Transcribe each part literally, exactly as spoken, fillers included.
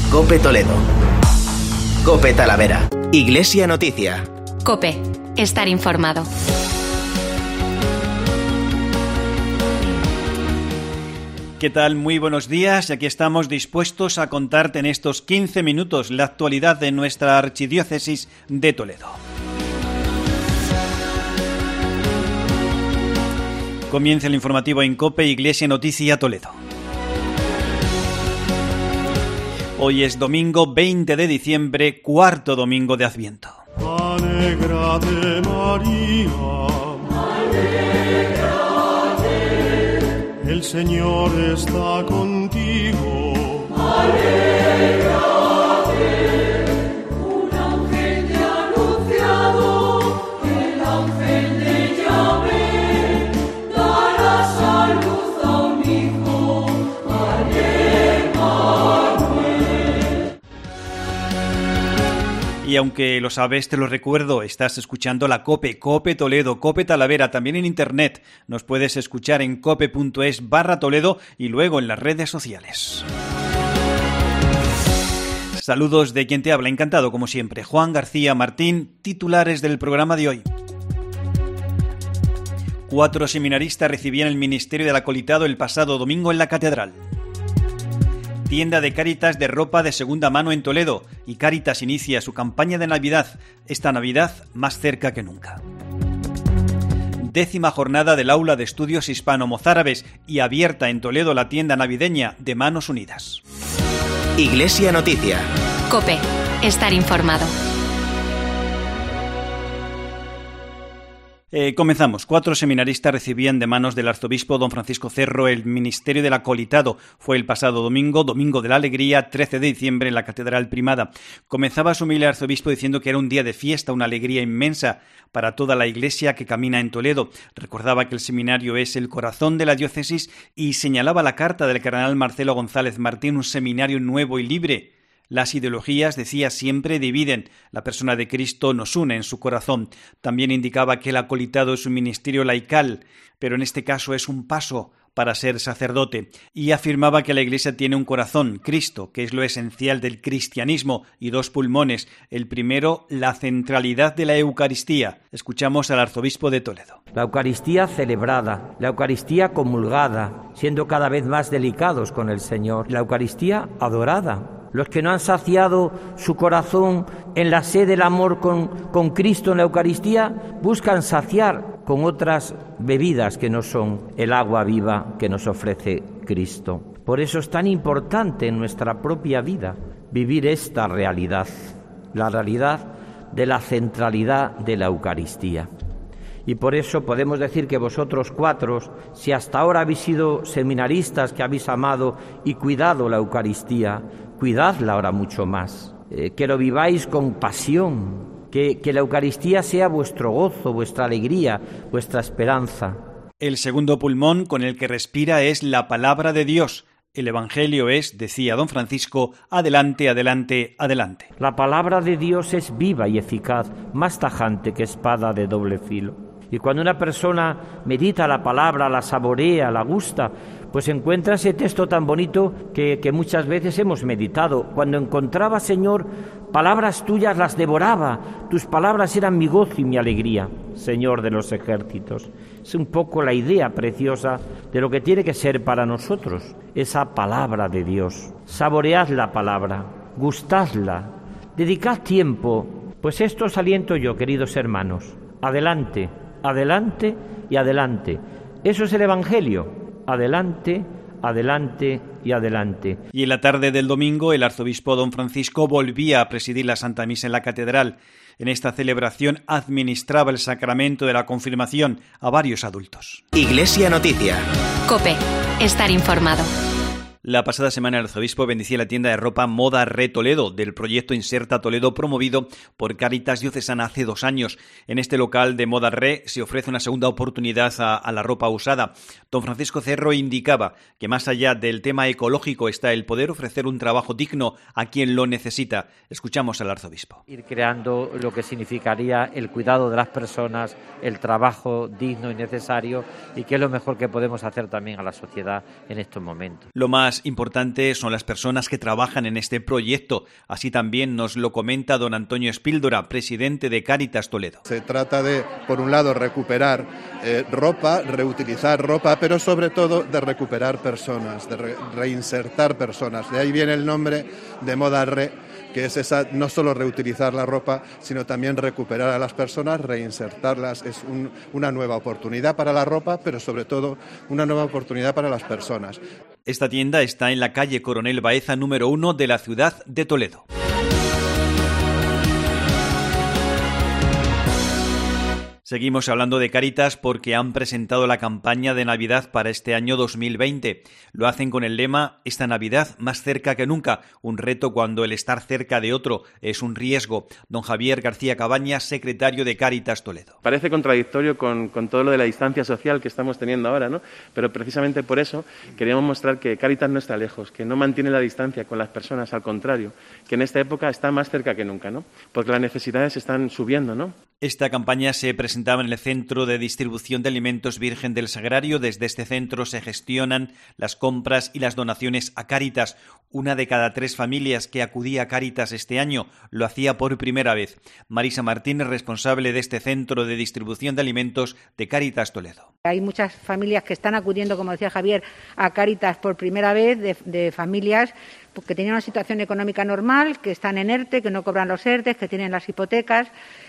COPE Toledo. COPE Talavera. Iglesia Noticia. COPE. Estar informado. ¿Qué tal? Muy buenos días. Aquí estamos dispuestos a contarte en estos quince minutos la actualidad de nuestra archidiócesis de Toledo. Comienza el informativo en COPE Iglesia Noticia Toledo. Hoy es domingo veinte de diciembre, cuarto domingo de Adviento. Alégrate, María, alégrate, el Señor está contigo. Alégrate, un ángel te ha anunciado, el ángel de Yahvé darás a luz a un hijo, Y aunque lo sabes, te lo recuerdo, estás escuchando la COPE, COPE Toledo, COPE Talavera, también en internet. Nos puedes escuchar en cope.es barra Toledo y luego en las redes sociales. Saludos de quien te habla, encantado como siempre, Juan García Martín, titulares del programa de hoy. Cuatro seminaristas recibían el ministerio del acolitado el pasado domingo en la catedral. Tienda de Cáritas de ropa de segunda mano en Toledo y Cáritas inicia su campaña de Navidad, esta Navidad más cerca que nunca. Décima jornada del Aula de Estudios Hispano-Mozárabes y abierta en Toledo la tienda navideña de Manos Unidas. Iglesia Noticia. COPE. Estar informado. Eh, comenzamos. Cuatro seminaristas recibían de manos del arzobispo don Francisco Cerro el ministerio del acolitado. Fue el pasado domingo, domingo de la alegría, trece de diciembre, en la Catedral Primada. Comenzaba su humilde arzobispo diciendo que era un día de fiesta, una alegría inmensa para toda la iglesia que camina en Toledo. Recordaba que el seminario es el corazón de la diócesis y señalaba la carta del cardenal Marcelo González Martín, un seminario nuevo y libre. Las ideologías, decía, siempre dividen. La persona de Cristo nos une en su corazón. También indicaba que el acolitado es un ministerio laical, pero en este caso es un paso para ser sacerdote. Y afirmaba que la Iglesia tiene un corazón, Cristo, que es lo esencial del cristianismo, y dos pulmones. El primero, la centralidad de la Eucaristía. Escuchamos al arzobispo de Toledo. La Eucaristía celebrada, la Eucaristía comulgada, siendo cada vez más delicados con el Señor. La Eucaristía adorada. Los que no han saciado su corazón en la sed del amor con, con Cristo en la Eucaristía, buscan saciar con otras bebidas que no son el agua viva que nos ofrece Cristo. Por eso es tan importante en nuestra propia vida vivir esta realidad, la realidad de la centralidad de la Eucaristía. Y por eso podemos decir que vosotros cuatro, si hasta ahora habéis sido seminaristas que habéis amado y cuidado la Eucaristía, cuidadla ahora mucho más, eh, que lo viváis con pasión, que, que la Eucaristía sea vuestro gozo, vuestra alegría, vuestra esperanza. El segundo pulmón con el que respira es la palabra de Dios. El Evangelio es, decía don Francisco, adelante, adelante, adelante. La palabra de Dios es viva y eficaz, más tajante que espada de doble filo. Y cuando una persona medita la palabra, la saborea, la gusta, pues encuentra ese texto tan bonito que, que muchas veces hemos meditado. Cuando encontraba, Señor, palabras tuyas las devoraba, tus palabras eran mi gozo y mi alegría, Señor de los ejércitos. Es un poco la idea preciosa de lo que tiene que ser para nosotros, esa palabra de Dios. Saboread la palabra, gustadla, dedicad tiempo, pues esto os aliento yo, queridos hermanos. Adelante. Adelante y adelante. Eso es el Evangelio. Adelante, adelante y adelante. Y en la tarde del domingo, el arzobispo don Francisco volvía a presidir la Santa Misa en la Catedral. En esta celebración administraba el sacramento de la confirmación a varios adultos. Iglesia Noticia. COPE. Estar informado. La pasada semana el arzobispo bendecía la tienda de ropa Moda Re Toledo del proyecto Inserta Toledo promovido por Cáritas Diocesana hace dos años. En este local de Moda Re se ofrece una segunda oportunidad a, a la ropa usada. Don Francisco Cerro indicaba que más allá del tema ecológico está el poder ofrecer un trabajo digno a quien lo necesita. Escuchamos al arzobispo. Ir creando lo que significaría el cuidado de las personas, el trabajo digno y necesario, y que es lo mejor que podemos hacer también a la sociedad en estos momentos. Lo más más importante son las personas que trabajan en este proyecto. Así también nos lo comenta don Antonio Espíldora, presidente de Cáritas Toledo. Se trata de, por un lado, recuperar eh, ropa, reutilizar ropa, pero sobre todo de recuperar personas, de re- reinsertar personas. De ahí viene el nombre de Moda Re, que es esa, no solo reutilizar la ropa, sino también recuperar a las personas, reinsertarlas. Es un, una nueva oportunidad para la ropa, pero sobre todo una nueva oportunidad para las personas. Esta tienda está en la calle Coronel Baeza número uno de la ciudad de Toledo. Seguimos hablando de Cáritas porque han presentado la campaña de Navidad para este año dos mil veinte. Lo hacen con el lema «Esta Navidad más cerca que nunca», un reto cuando el estar cerca de otro es un riesgo. Don Javier García Cabañas, secretario de Cáritas Toledo. Parece contradictorio con, con todo lo de la distancia social que estamos teniendo ahora, ¿no? Pero precisamente por eso queríamos mostrar que Cáritas no está lejos, que no mantiene la distancia con las personas, al contrario, que en esta época está más cerca que nunca, ¿no? Porque las necesidades están subiendo, ¿no? Esta campaña se presentaba en el Centro de Distribución de Alimentos Virgen del Sagrario. Desde este centro se gestionan las compras y las donaciones a Cáritas. Una de cada tres familias que acudía a Cáritas este año lo hacía por primera vez. Marisa Martínez, responsable de este Centro de Distribución de Alimentos de Cáritas Toledo. Hay muchas familias que están acudiendo, como decía Javier, a Cáritas por primera vez, de, de familias que tenían una situación económica normal, que están en ERTE, que no cobran los ERTEs, que tienen las hipotecas.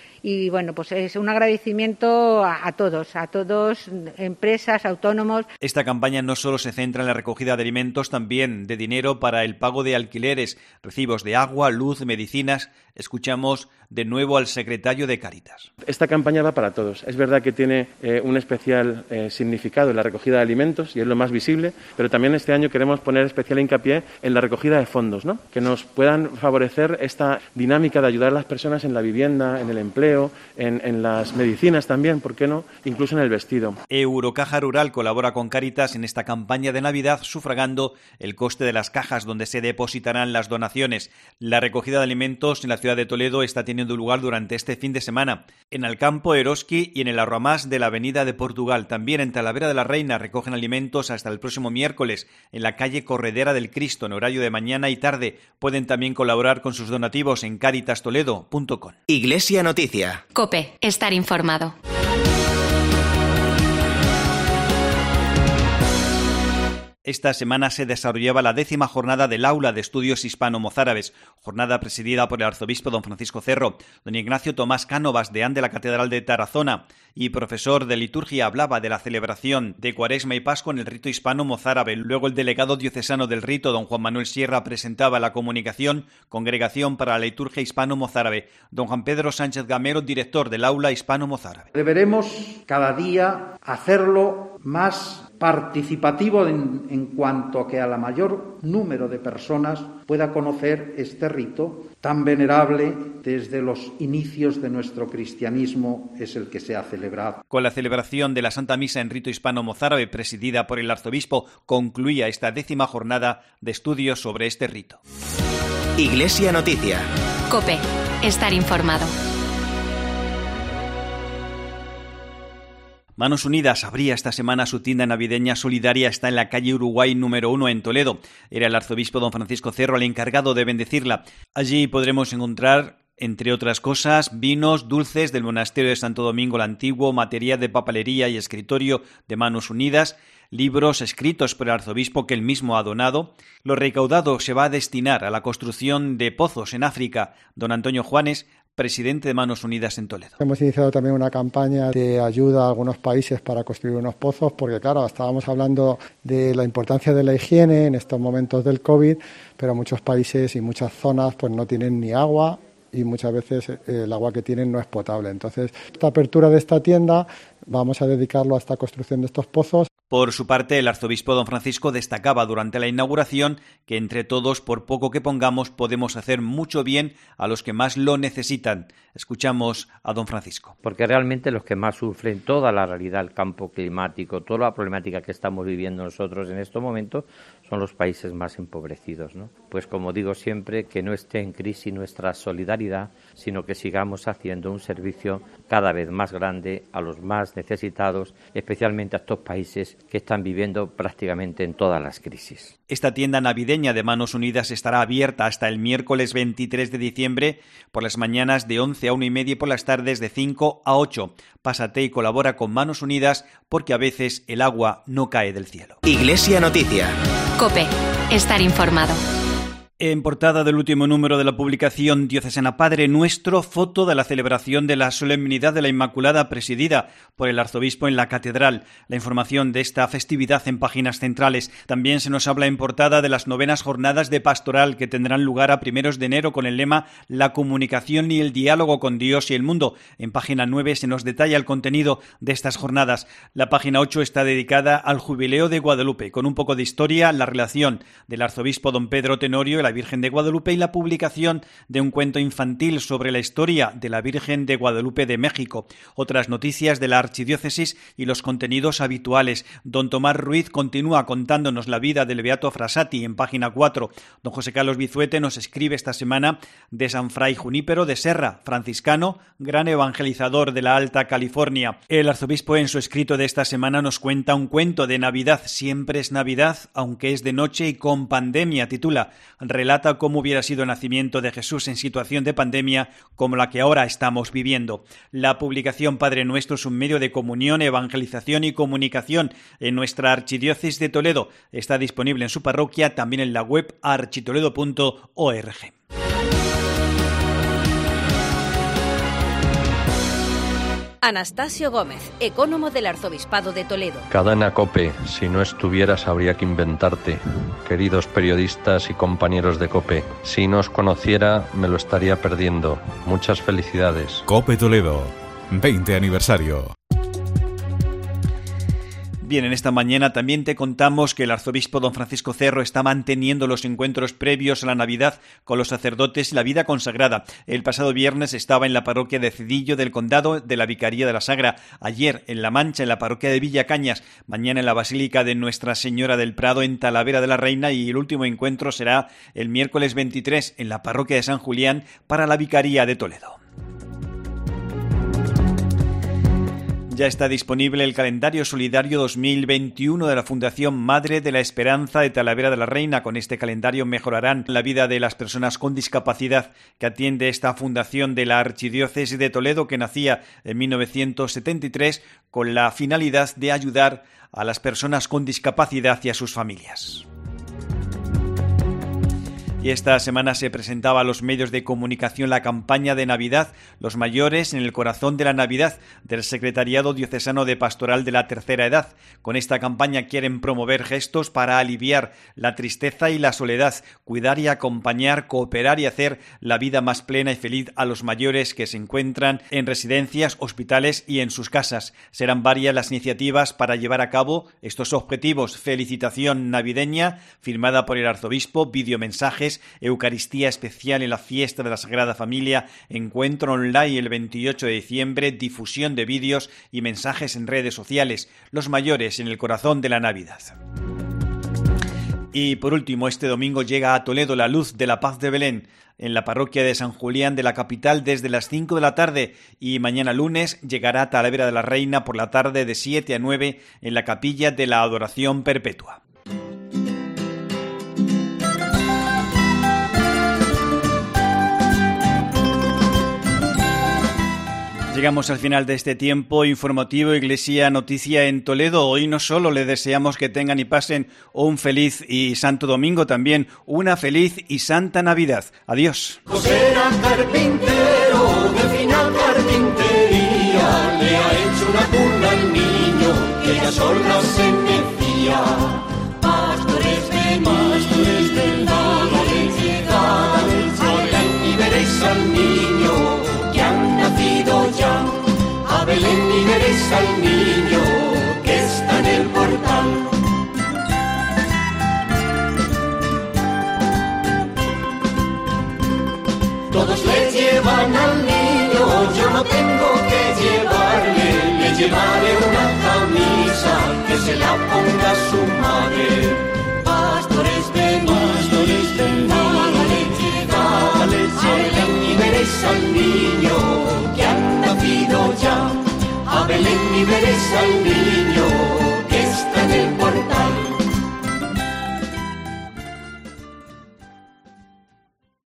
Y bueno, pues es un agradecimiento a, a todos, a todos, empresas, autónomos. Esta campaña no solo se centra en la recogida de alimentos, también de dinero para el pago de alquileres, recibos de agua, luz, medicinas. Escuchamos de nuevo al secretario de Cáritas. Esta campaña va para todos. Es verdad que tiene eh, un especial eh, significado en la recogida de alimentos y es lo más visible, pero también este año queremos poner especial hincapié en la recogida de fondos, ¿no? Que nos puedan favorecer esta dinámica de ayudar a las personas en la vivienda, en el empleo, en, en las medicinas también, ¿por qué no? Incluso en el vestido. Eurocaja Rural colabora con Cáritas en esta campaña de Navidad, sufragando el coste de las cajas donde se depositarán las donaciones. La recogida de alimentos en la ciudad de Toledo está teniendo lugar durante este fin de semana en Alcampo, Eroski y en el Arroamás de la Avenida de Portugal. También en Talavera de la Reina recogen alimentos hasta el próximo miércoles en la calle Corredera del Cristo en horario de mañana y tarde. Pueden también colaborar con sus donativos en cáritas toledo punto com. Iglesia Noticia. COPE. Estar informado. Esta semana se desarrollaba la décima jornada del Aula de Estudios Hispano-Mozárabes, jornada presidida por el arzobispo don Francisco Cerro. Don Ignacio Tomás Cánovas, deán de la Catedral de Tarazona y profesor de liturgia, hablaba de la celebración de Cuaresma y Pascua en el rito hispano-mozárabe. Luego el delegado diocesano del rito, don Juan Manuel Sierra, presentaba la comunicación Congregación para la Liturgia Hispano-Mozárabe. Don Juan Pedro Sánchez Gamero, director del Aula Hispano-Mozárabe. Deberemos cada día hacerlo más participativo en, en cuanto a que a la mayor número de personas pueda conocer este rito tan venerable desde los inicios de nuestro cristianismo es el que se ha celebrado. Con la celebración de la Santa Misa en rito hispano-mozárabe presidida por el arzobispo concluía esta décima jornada de estudios sobre este rito. Iglesia Noticia. COPE. Estar informado. Manos Unidas abría esta semana su tienda navideña solidaria. Está en la calle Uruguay número uno en Toledo. Era el arzobispo don Francisco Cerro el encargado de bendecirla. Allí podremos encontrar, entre otras cosas, vinos, dulces del monasterio de Santo Domingo el Antiguo, material de papelería y escritorio de Manos Unidas, libros escritos por el arzobispo que él mismo ha donado. Lo recaudado se va a destinar a la construcción de pozos en África. Don Antonio Juanes, presidente de Manos Unidas en Toledo. Hemos iniciado también una campaña de ayuda a algunos países para construir unos pozos, porque claro, estábamos hablando de la importancia de la higiene en estos momentos del COVID, pero muchos países y muchas zonas pues no tienen ni agua y muchas veces el agua que tienen no es potable. Entonces, esta apertura de esta tienda vamos a dedicarlo a esta construcción de estos pozos. Por su parte, el arzobispo don Francisco destacaba durante la inauguración que entre todos, por poco que pongamos, podemos hacer mucho bien a los que más lo necesitan. Escuchamos a don Francisco. Porque realmente los que más sufren toda la realidad del campo climático, toda la problemática que estamos viviendo nosotros en estos momentos, son los países más empobrecidos, ¿no? Pues como digo siempre, que no esté en crisis nuestra solidaridad, sino que sigamos haciendo un servicio cada vez más grande a los más necesitados, especialmente a estos países que están viviendo prácticamente en todas las crisis. Esta tienda navideña de Manos Unidas estará abierta hasta el miércoles veintitrés de diciembre por las mañanas de once a una y media y por las tardes de cinco a ocho. Pásate y colabora con Manos Unidas porque a veces el agua no cae del cielo. Iglesia Noticia. COPE. Estar informado. En portada del último número de la publicación Diocesana Padre Nuestro, foto de la celebración de la Solemnidad de la Inmaculada presidida por el arzobispo en la catedral. La información de esta festividad en páginas centrales. También se nos habla en portada de las novenas jornadas de pastoral que tendrán lugar a primeros de enero con el lema La comunicación y el diálogo con Dios y el mundo. En página nueve se nos detalla el contenido de estas jornadas. La página ocho está dedicada al Jubileo de Guadalupe, con un poco de historia, la relación del arzobispo don Pedro Tenorio y la Virgen de Guadalupe y la publicación de un cuento infantil sobre la historia de la Virgen de Guadalupe de México. Otras noticias de la archidiócesis y los contenidos habituales. Don Tomás Ruiz continúa contándonos la vida del Beato Frassati en página cuatro. Don José Carlos Bizuete nos escribe esta semana de San Fray Junípero de Serra, franciscano, gran evangelizador de la Alta California. El arzobispo en su escrito de esta semana nos cuenta un cuento de Navidad. Siempre es Navidad, aunque es de noche y con pandemia, titula. Relata cómo hubiera sido el nacimiento de Jesús en situación de pandemia como la que ahora estamos viviendo. La publicación Padre Nuestro es un medio de comunión, evangelización y comunicación en nuestra archidiócesis de Toledo. Está disponible en su parroquia, también en la web architoledo punto org. Anastasio Gómez, ecónomo del Arzobispado de Toledo. Cadena COPE, si no estuvieras habría que inventarte. Queridos periodistas y compañeros de COPE, si no os conociera me lo estaría perdiendo. Muchas felicidades. COPE Toledo, veinte aniversario. Bien, en esta mañana también te contamos que el arzobispo don Francisco Cerro está manteniendo los encuentros previos a la Navidad con los sacerdotes y la vida consagrada. El pasado viernes estaba en la parroquia de Cedillo del Condado de la Vicaría de la Sagra. Ayer en La Mancha, en la parroquia de Villacañas. Mañana en la Basílica de Nuestra Señora del Prado en Talavera de la Reina. Y el último encuentro será el miércoles veintitrés en la parroquia de San Julián para la Vicaría de Toledo. Ya está disponible el calendario solidario dos mil veintiuno de la Fundación Madre de la Esperanza de Talavera de la Reina. Con este calendario mejorarán la vida de las personas con discapacidad que atiende esta fundación de la Archidiócesis de Toledo, que nacía en mil novecientos setenta y tres con la finalidad de ayudar a las personas con discapacidad y a sus familias. Y esta semana se presentaba a los medios de comunicación la campaña de Navidad, Los mayores en el corazón de la Navidad, del Secretariado Diocesano de Pastoral de la Tercera Edad. Con esta campaña quieren promover gestos para aliviar la tristeza y la soledad, cuidar y acompañar, cooperar y hacer la vida más plena y feliz a los mayores que se encuentran en residencias, hospitales y en sus casas. Serán varias las iniciativas para llevar a cabo estos objetivos. Felicitación navideña, firmada por el arzobispo, videomensajes, Eucaristía especial en la fiesta de la Sagrada Familia, encuentro online el veintiocho de diciembre, difusión de vídeos y mensajes en redes sociales. Los mayores en el corazón de la Navidad. Y por último, este domingo llega a Toledo la luz de la paz de Belén en la parroquia de San Julián de la capital desde las cinco de la tarde, y mañana lunes llegará a Talavera de la Reina por la tarde de siete a nueve en la capilla de la Adoración Perpetua. Llegamos al final de este tiempo informativo Iglesia Noticia en Toledo. Hoy no solo le deseamos que tengan y pasen un feliz y santo domingo, también una feliz y santa Navidad. Adiós. José era carpintero, de final carpintería, le ha hecho una cuna al niño, que ella sola se mecía. Pastores de pastores del valle de llegada, Belén y veréis al niño que han nacido ya. A Belén y veréis al niño que está en el portal. Todos le llevan al niño, yo no tengo que llevarle, le llevaré una camisa que se la ponga su madre.